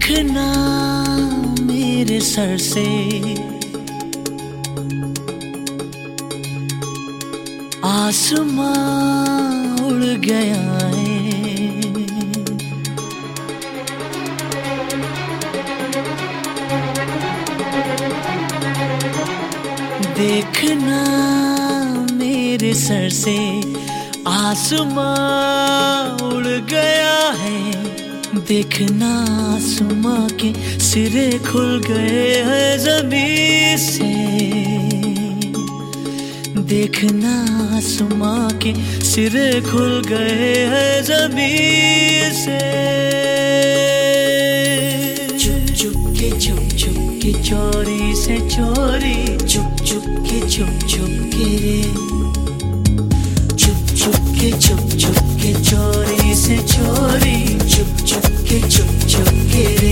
देखना मेरे सर से आसमां उड़ गया है। देखना मेरे सर से आसमां उड़ गया है। देखना आसमां के सिरे खुल गए हैं ज़मीन से। देखना आसमां के सिरे खुल गए हैं ज़मीन से। चुप चुप के चोरी से चोरी, चुप चुप के रे। चुप के चोरी से चोरी, चुप के रे।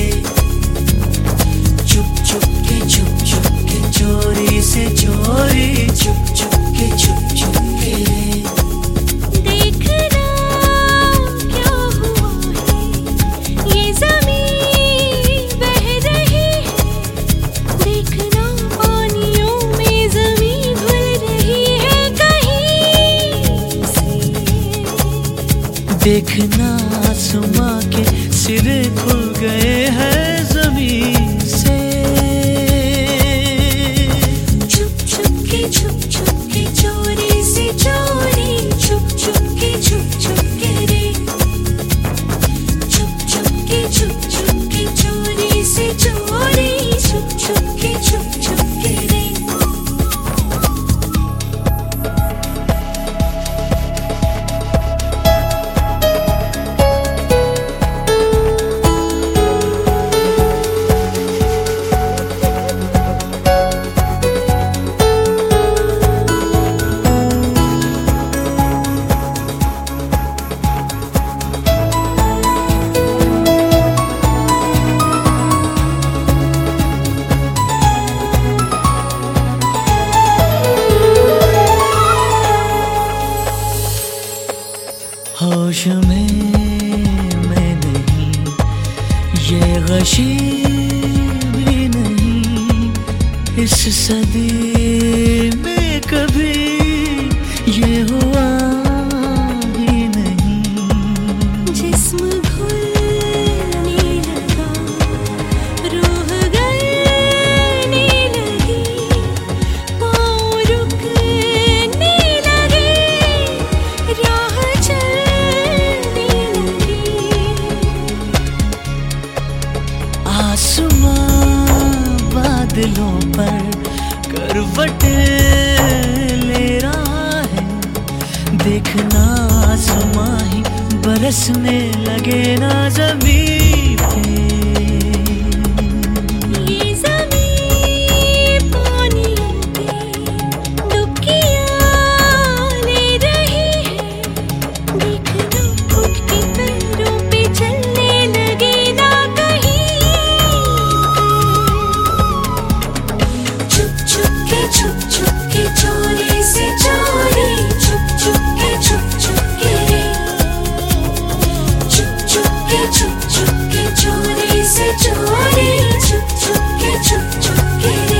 चुप के चोरी से चोरी, चुप के रे। देखना क्या हुआ है, ये ज़मीन बह रही है। देखना पानियों में ज़मीन घुल रही है कहीं से। देखना आसमां के सिरे खुल गए हैं ज़मीन से। चुप के चोरी से चोरी, चुप के रे। चुप के चोरी से चोरी, चुप के रे। होश में मैं नहीं, ये गशी भी नहीं। इस सदी में कभी ये हुआ ही नहीं। जिस्म घुलने लगा, रूह गलने लगी, पाँव रुकने लगे, राह चलने लगी। आसमां बादलों पर करवट ले रहा है। देखना आसमां ही बरसने लगे ना ज़मीन पे। ये ज़मीन पानियों पे डुबकियाँ ले रही है। देखना उठ के पैरों पे चलने लगे ना कहीं पे। चुप के चोरी से चोरी, चुप के रे। चुप के चोरी से चोरी, चुप के रे।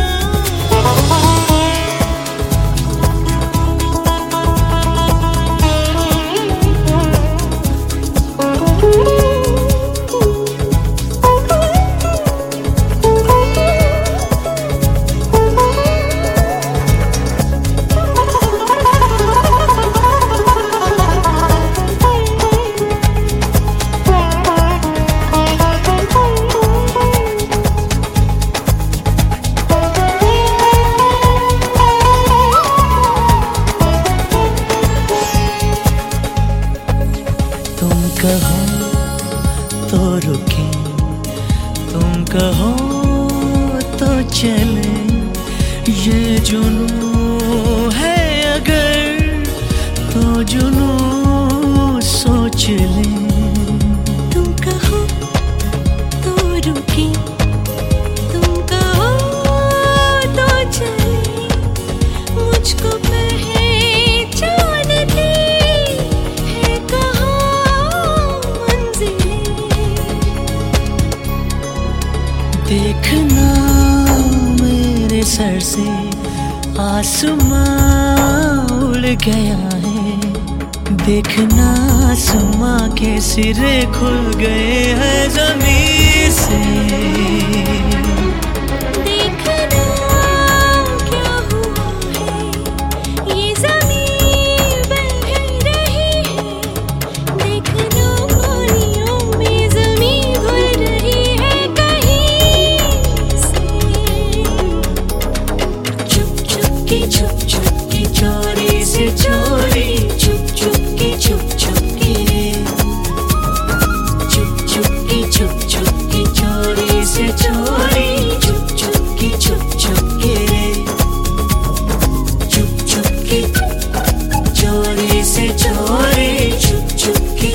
तुम कहो तो रुके, तुम कहो तो चले। ये जुनून है अगर तो जुनून सोच ले। तुम कहो तो रुके, तुम कहो तो चले। मुझको पहचान थी है कहाँ मंजिलें। सर से आसमां उड़ गया है। देखना आसमां के सिरे खुल गए हैं जमीन से। देखना क्या हुआ है, ये ज़मीन बह रही है। देखना पानियों में ज़मीन घुल रही है कहीं से। चुप चुप के चोरी से चोरी, चुप चुप के चुप के, चुप चुप के चोरी से चोरी, चुप चुप के चुप के, चुप चुप के चोरी से चोरी, चुप चुप के,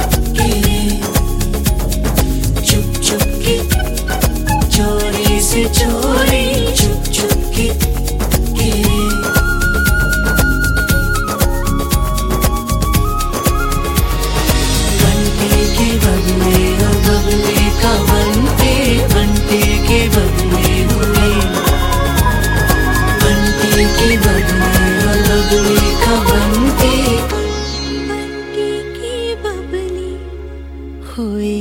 चुप चुप के चोरी से चोरी, चुप चुप के। हुई